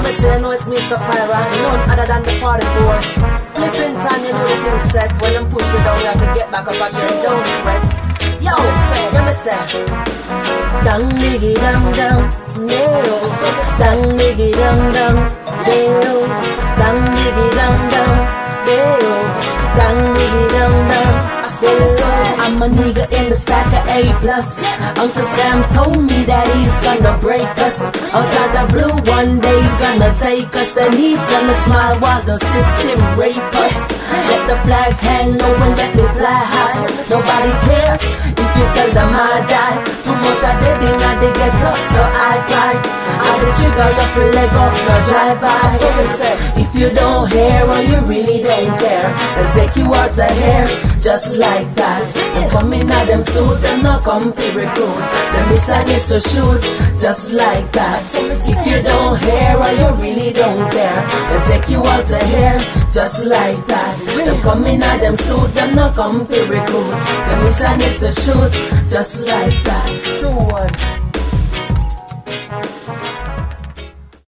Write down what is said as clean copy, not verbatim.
me say, no, it's Mr. Fire, none other than the 44. Spliffington, you know the thing set. When them push me down, you have to get back up again, don't sweat. Yo, let me say, dang diggy dang dang, no. So me say, dang diggy dang dang, no. Dang diggy dang dang, no. Dang diggy dang dang. I'm a nigga in the stack of A+. Uncle Sam told me that he's gonna break us. Out of the blue, one day he's gonna take us. Then he's gonna smile while the system rape us. Let the flags hang low and let me fly high. Nobody cares if you tell them I die. Too much I did in I did get up, so I cry. I'm the trigger, you feel let go, no drive by. So we say, if you don't hear or you really don't care, they'll take you out of here, just like that. Them coming at them suit, them not come to recruit. The mission is to shoot, just like that. If you don't hear or you really don't care, they'll take you out of here, just like that. Them coming at them suit, them not come to recruit. The mission is to shoot, just like that. True one.